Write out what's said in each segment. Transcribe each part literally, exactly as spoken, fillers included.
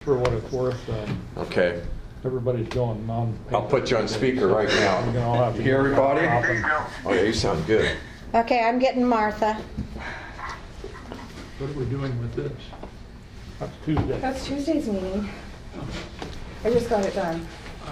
For what it's worth, um, Okay. everybody's going non. I'll put you on speaker right now. We're gonna all have to You hear everybody? stop and- Oh, yeah, you sound good. Okay, I'm getting Martha. What are we doing with this? That's Tuesday. That's Tuesday's meeting. I just got it done.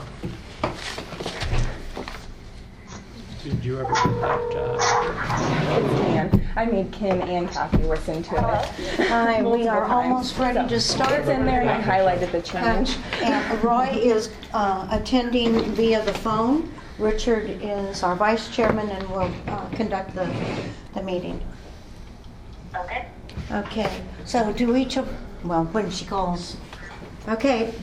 Did you ever get that? Uh, It's Ann. I made Kim and Kathy listen to it. Hi, we multiple are times. almost ready to start. It's in there and I highlighted the Uh, change. And Roy is uh, attending via the phone. Richard is our vice chairman and will uh, conduct the, the meeting. Okay. Okay, so do each of, well, when she calls. Okay,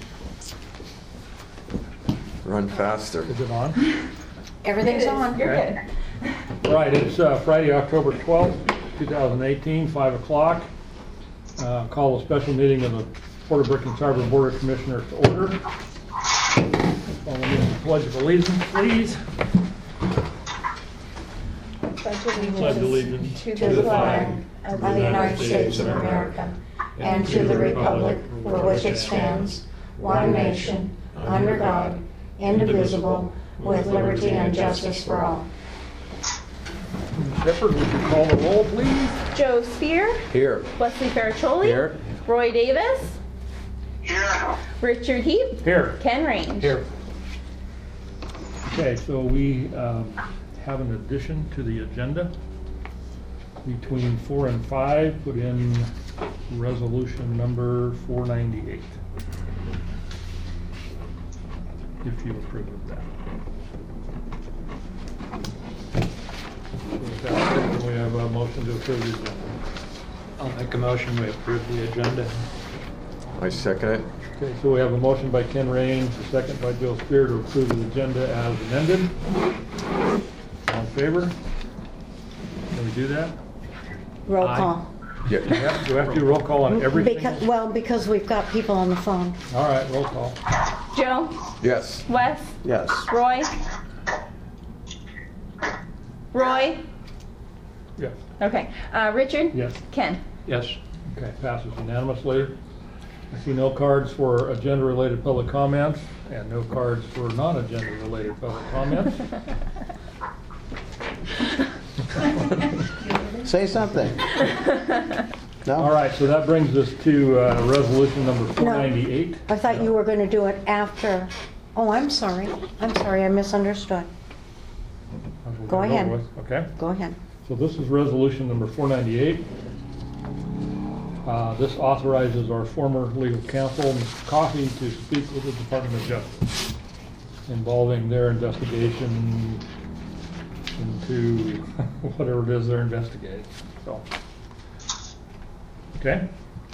Run faster. Is it on? everything's on. You're good. Right, it's uh, Friday, October twelfth, two thousand eighteen, five o'clock. Uh, Call a special meeting of the Port of Brookings Harbor Board of Commissioners to order. Follow me in the Pledge of Allegiance, please. Pledge allegiance to To the flag of the United States of America and to the republic for which it stands, one nation, under God, indivisible, with liberty and justice for all. Shepherd, would you call the roll, please? Joe Spear, Here. Wesley Faracholi, Here. Roy Davis, Here. Richard Heap, Here. Ken Range. Here. Okay, so we um, have an addition to the agenda. Between four and five, put in resolution number four ninety-eight. If you approve of that. With that, we have a motion to approve the agenda. I'll make a motion, we approve the agenda. I second it. Okay, so we have a motion by Ken Raines, a second by Joe Spear to approve the agenda as amended. All in favor? Can we do that? Roll Aye. call. Do we Yeah. have do we have to do roll call on everything? Because, well, because we've got people on the phone. All right, roll call. Joe, Yes. Wes, Yes. Roy, Roy. Yes. Okay, uh, Richard, Yes. Ken. Yes. Okay, passes unanimously. I see no cards for agenda-related public comments and no cards for non-agenda-related public comments. Say something. No? All right, so that brings us to uh, resolution number four ninety-eight. I thought you were going to do it after. Oh, I'm sorry. I'm sorry, I misunderstood. Go ahead. Okay. Go ahead. So this is resolution number four ninety-eight. Uh, This authorizes our former legal counsel, Mister Coffey, to speak with the Department of Justice involving their investigation into whatever it is they're investigating. So, okay?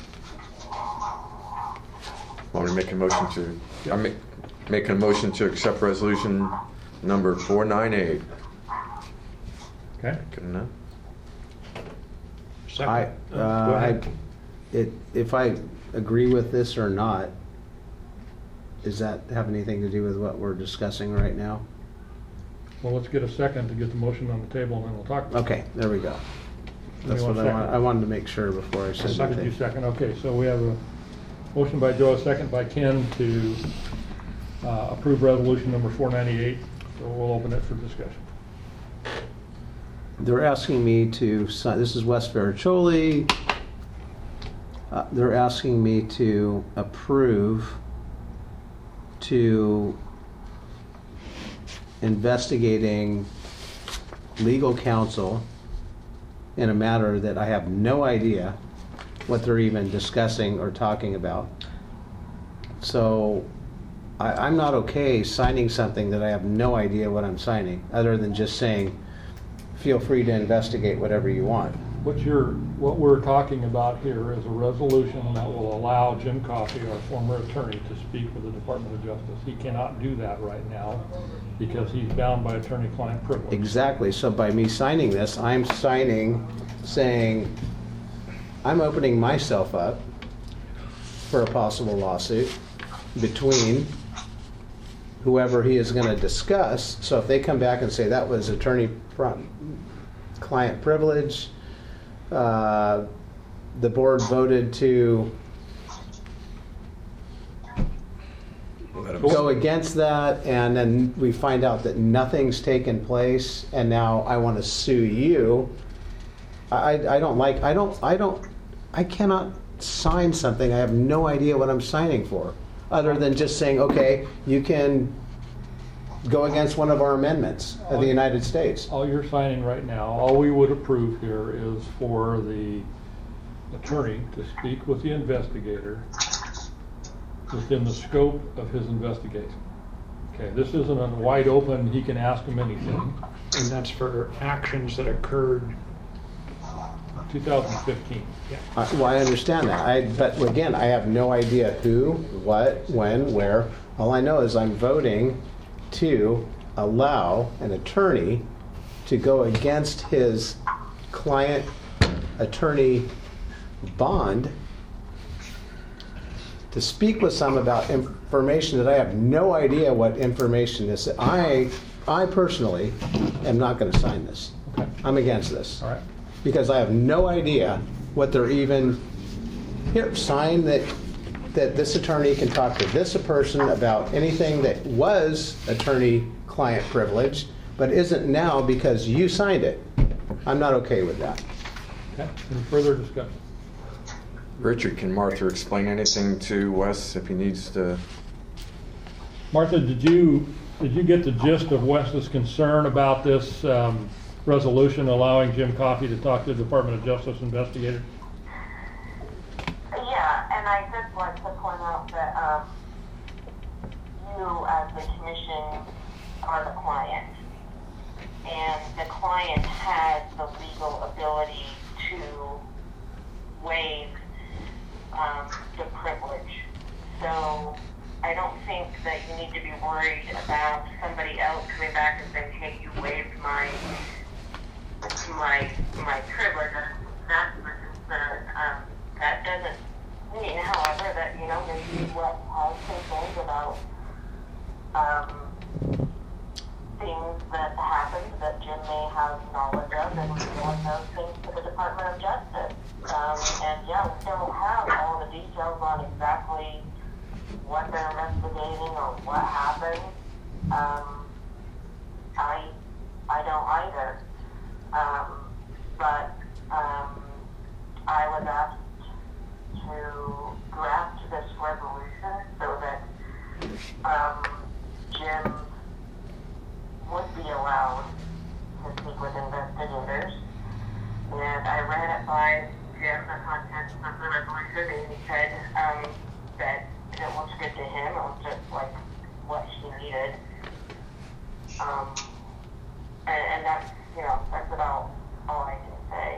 Want me to make a motion to, I'm make, making a motion to accept resolution number four ninety-eight. Okay? Good enough? Second. I, Uh, uh, go I, ahead. it, if I agree with this or not, does that have anything to do with what we're discussing right now? Well, let's get a second to get the motion on the table and then we'll talk about it. Okay, there we go. That's Anyone what I want, second? I wanted to make sure before I said Second, you anything. second, okay, so we have a motion by Joe, a second by Ken to uh, approve resolution number four ninety-eight, so we'll open it for discussion. They're asking me to sign, this is Wes Vericcioli. Uh, They're asking me to approve to investigating legal counsel in a matter that I have no idea what they're even discussing or talking about. So I, I'm not okay signing something that I have no idea what I'm signing, other than just saying, feel free to investigate whatever you want. What you're, what we're talking about here is a resolution that will allow Jim Coffey, our former attorney, to speak with the Department of Justice. He cannot do that right now because he's bound by attorney-client privilege. Exactly, so by me signing this, I'm signing saying, I'm opening myself up for a possible lawsuit between whoever he is going to discuss. So if they come back and say that was attorney-client privilege, uh, the board voted to Let 'em- go against that, and then we find out that nothing's taken place, and now I want to sue you. I, I don't like, I don't, I don't, I cannot sign something, I have no idea what I'm signing for, other than just saying, okay, you can go against one of our amendments of the United States. All you're signing right now, all we would approve here is for the attorney to speak with the investigator within the scope of his investigation. Okay, this isn't a wide open, he can ask him anything. And that's for actions that occurred. two thousand fifteen. Uh, Well, I understand that, I, but again, I have no idea who, what, when, where. All I know is I'm voting to allow an attorney to go against his client attorney bond to speak with some about information that I have no idea what information is. I, I personally am not going to sign this. Okay. I'm against this. All right. Because I have no idea what they're even, here, sign that, that this attorney can talk to this person about anything that was attorney-client privilege, but isn't now because you signed it. I'm not okay with that. Okay, any further discussion? Richard, can Martha explain anything to Wes if he needs to? Martha, did you, did you get the gist of Wes's concern about this um, resolution allowing Jim Coffey to talk to the Department of Justice investigator? Yeah, and I just want to point out that um, you, as the commission, are the client, and the client has the legal ability to waive um, the privilege. So I don't think that you need to be worried about somebody else coming back and saying, "Hey, you waived my my my privilege." That's the concern. Um, that doesn't mean, however, that, you know, maybe Wes has concerns about um, things that happened that Jim may have knowledge of, and revealing those things to the Department of Justice. Um, and yeah, we don't have all the details on exactly what they're investigating or what happened. Um, I I don't either. Um, but um, I was asked to draft this resolution so that um, Jim would be allowed to speak with investigators. And I ran it by Jim, the contents of the resolution, and he said um, that it looks good to him. It was just like what he needed. Um, and, and that's, you know, that's about all I can say.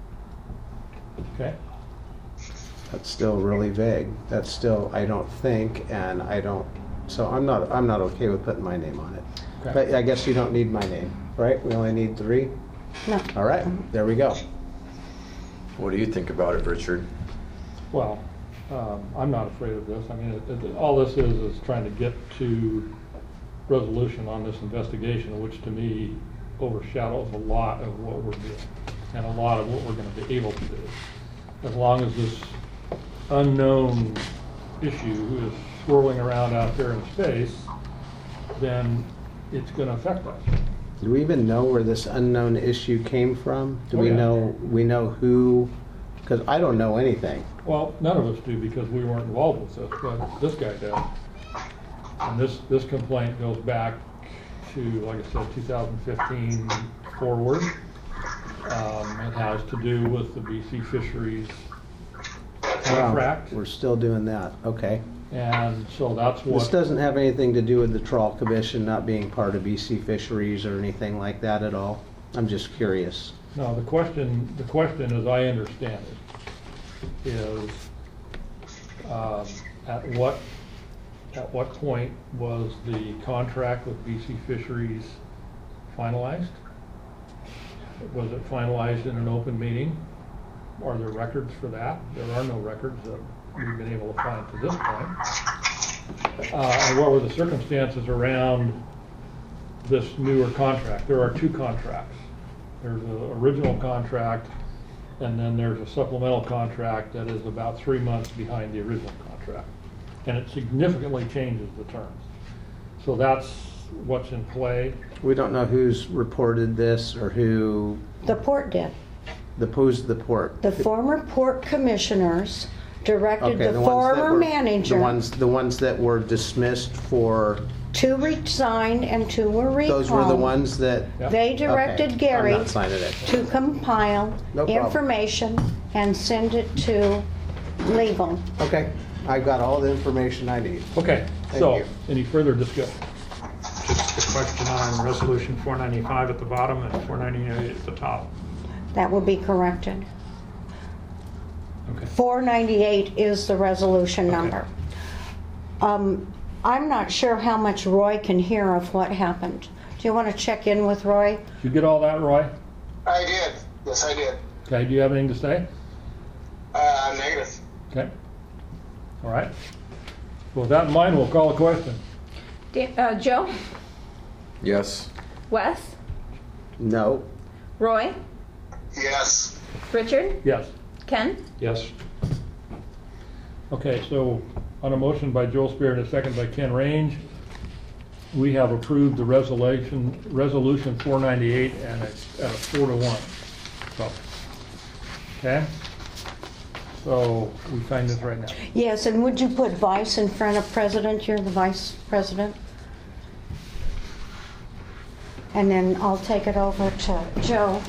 Okay. That's still really vague. That's still, I don't think, and I don't, so I'm not, I'm not okay with putting my name on it. Okay. But I guess you don't need my name, right? We only need three? No. All right, there we go. What do you think about it, Richard? Well, um, I'm not afraid of this. I mean, it, it, all this is is trying to get to resolution on this investigation, which to me overshadows a lot of what we're doing and a lot of what we're going to be able to do. As long as this unknown issue is swirling around out there in space, then it's going to affect us. Do we even know where this unknown issue came from? Do Oh, we yeah. know, we know who, because I don't know anything. Well, none of us do because we weren't involved with this, but this guy does. And this, this complaint goes back to, like I said, two thousand fifteen forward. Um, it has to do with the B C Fisheries contract. We're still doing that, okay. And so that's This what, doesn't have anything to do with the Trawl Commission not being part of B C Fisheries or anything like that at all? I'm just curious. no, the question, the question as I understand it is, um, at what, at what point was the contract with B C Fisheries finalized? Was it finalized in an open meeting? Are there records for that? There are no records that we've been able to find to this point. Uh, and what were the circumstances around this newer contract? There are two contracts. There's an original contract, and then there's a supplemental contract that is about three months behind the original contract. and it significantly changes the terms. So that's what's in play. We don't know who's reported this or who, The port did. the, who's the port? The former port commissioners directed Okay, the ones that former were- manager. The ones, the ones that were dismissed for, Two resigned and two were recalled. those were the ones that, Yep. They directed Okay, Gary I'm not signing it. to compile No problem. information and send it to legal. Okay, I got all the information I need. Okay, Thank so, you. any further discussion? Just a question on resolution four ninety-five at the bottom and four ninety-eight at the top. That will be corrected. Okay. four ninety-eight is the resolution number. Um, I'm not sure how much Roy can hear of what happened. Do you want to check in with Roy? Did you get all that, Roy? I did. Yes, I did. Okay, do you have anything to say? Uh, negative. Okay. All right. With that in mind, we'll call a question. Dan- uh, Joe? Yes. Wes? No, Roy? Yes. Richard? Yes. Ken? Yes. Okay, so on a motion by Joel Spear and a second by Ken Range, we have approved the resolution, resolution four ninety-eight and it's at a four to one. So, okay? So we sign this right now. Yes, and would you put vice in front of president? You're the vice president. And then I'll take it over to Joe.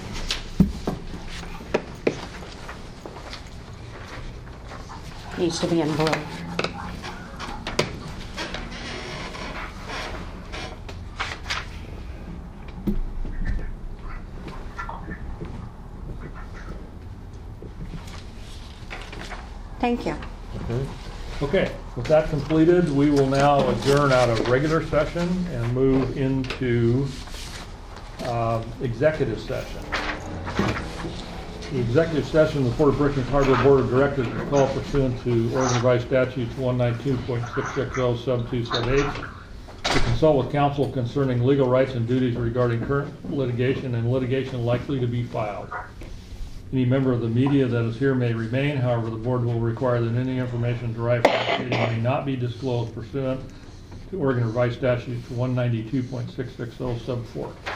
Needs to be in blue. Thank you. Okay, with that completed, we will now adjourn out of regular session and move into um, executive session. The executive session of the Port of Brookings Harbor Board of Directors is called pursuant to Oregon Revised Statutes one ninety-two point six six zero sub two sub eight to consult with counsel concerning legal rights and duties regarding current litigation and litigation likely to be filed. Any member of the media that is here may remain. However, the board will require that any information derived from the meeting may not be disclosed pursuant to Oregon Revised Statutes one ninety-two point six six zero sub four.